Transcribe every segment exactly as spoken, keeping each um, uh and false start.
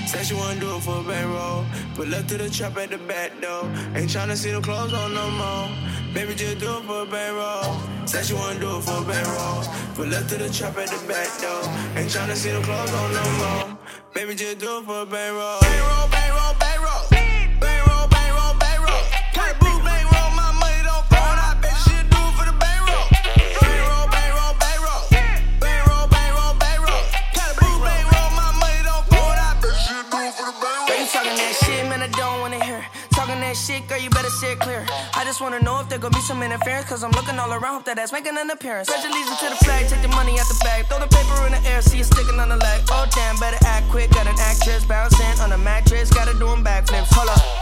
Said she wanna do it for a bankroll. Pull up to the trap at the back door. Ain't tryna see the clothes on no more. Baby, just do it for a bankroll. Said she wanna do it for a bankroll. Pull up to the trap at the back door. Ain't tryna see the clothes on no more. Baby, just do it for a bankroll. Bankroll, bankroll, bankroll. Bankroll, bankroll, bankroll. Kind of blue bankroll, my money don't fall. I bet she'll do it for the bankroll. Bankroll, bankroll, bankroll. Bankroll, bankroll, bankroll. Kind of blue bankroll, my money don't fall. I bet she'll do it for the bankroll. Girl, you talking that shit, man, I don't wanna hear. Talking that shit, girl, you better say it clear. I just wanna know if there gon' be some interference, cause I'm looking all around, hope that ass making an appearance. Pledge allegiance to the flag, take the money out the bag. Throw the paper in the air, see it sticking on the leg. Oh damn, better act quick, got an actress bouncing on a mattress. Gotta do them backflips, hold up,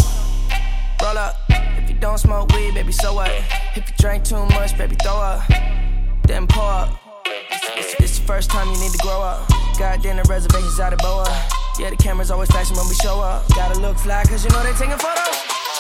roll up. If you don't smoke weed, baby, so what? If you drink too much, baby, throw up, then pour up. It's, it's the first time you need to grow up. Goddamn, the reservations out of Boa. Yeah, the camera's always flashing when we show up. Gotta look fly, cause you know they taking photos.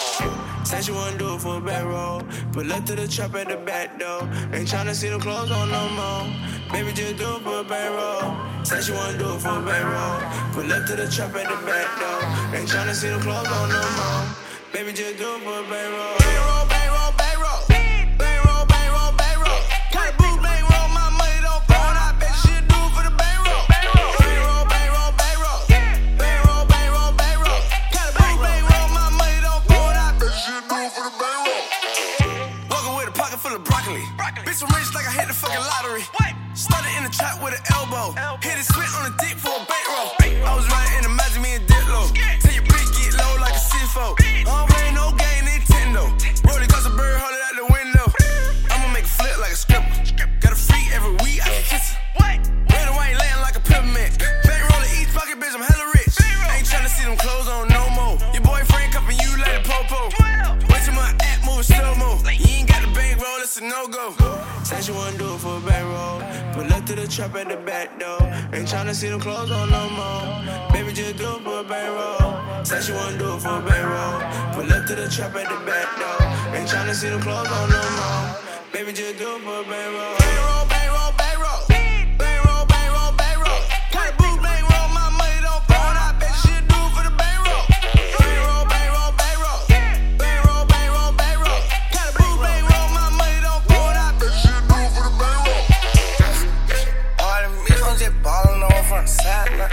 Said she wanna do it for a bankroll. Pull up to the trap at the back door. Ain't tryna see the clothes on no more. Baby, just do it for a bankroll. Said she wanna do it for a bankroll. Pull up to the trap at the back door. Ain't tryna see the clothes on no more. Baby, just do it for a bankroll. Bankroll, bankroll, bankroll. Bankroll, bankroll, bankroll. Kind of blue bankroll, my money don't fall. I bet she'll do it for the bankroll. Bankroll, bankroll, bankroll. Bankroll, bankroll, bankroll. Kind of blue bankroll, my money don't fall. I bet she'll do it for the bankroll. Walking with a pocket full of broccoli. broccoli. Bitch, I'm rich like I hit the fucking lottery. What? Started in the trap with an elbow. elbow. Hit a switch on the dick for a bankroll. I was riding in the Magic Me and Diplo. Tell your bitch get low like a C F O. I don't play no game, Nintendo. Roll it, cause a bird, hold it out the window. I'ma make a flip like a script. Got a freak every week, I can kiss her. Red and white laying like a peppermint. Bankroll in each pocket, bitch, I'm hella rich. Ain't tryna see them clothes on no more. Your boyfriend cuffing you like a popo. Wait till my act move slow mo. You ain't got the bankroll, it's a no-go. Said she wanna do it for a bankroll. Pull up to the trap at the back door. Ain't tryna see them clothes on no more. Baby, just do it for a bankroll. Said she wanna do it for a bankroll. Pull up to the trap at the back door. Ain't tryna see them clothes on no more. Baby, just do it for a bankroll. Bankroll, bankroll, bankroll. Bankroll, bankroll, bankroll. Kind of blue bankroll, my money don't fall. I bet she'll do it for the bankroll. Bankroll, bankroll, bankroll. Bankroll, bankroll, bankroll. Kind of blue bankroll, my money don't fall. I bet she'll do it for the bankroll. All them bitches, I'm just ballin' on from the sideline.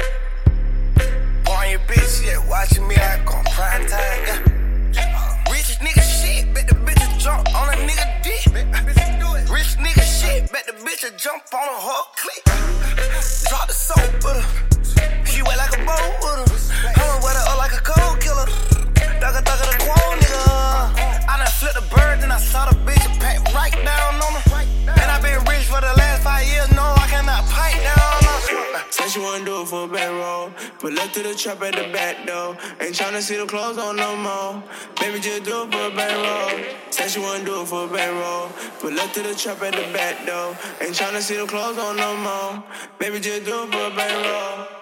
Boy, your bitch, yeah, watching me, I gon' prime time, yeah. Rich nigga shit, bet the bitch a jump on a nigga dick. Rich nigga shit, bet the bitch a jump on a whole clip. Drop the soap with her, she wet like a boat with her. I'ma wet her up like a cold killer. Dugga dugga the quone nigga. I done flipped the bird, then I saw the bitch and packed right down on her. And I been rich for the last five years, no, I cannot pipe down on her. Said she wanna do it for a bankroll. Pull up to the trap at the back door. Ain't tryna see the clothes on no more. Baby, just do it for a bankroll. Said she wanna do it for a bankroll. Pull up to the trap at the back door. Ain't tryna see the clothes on no more. Baby, just do it for a bankroll.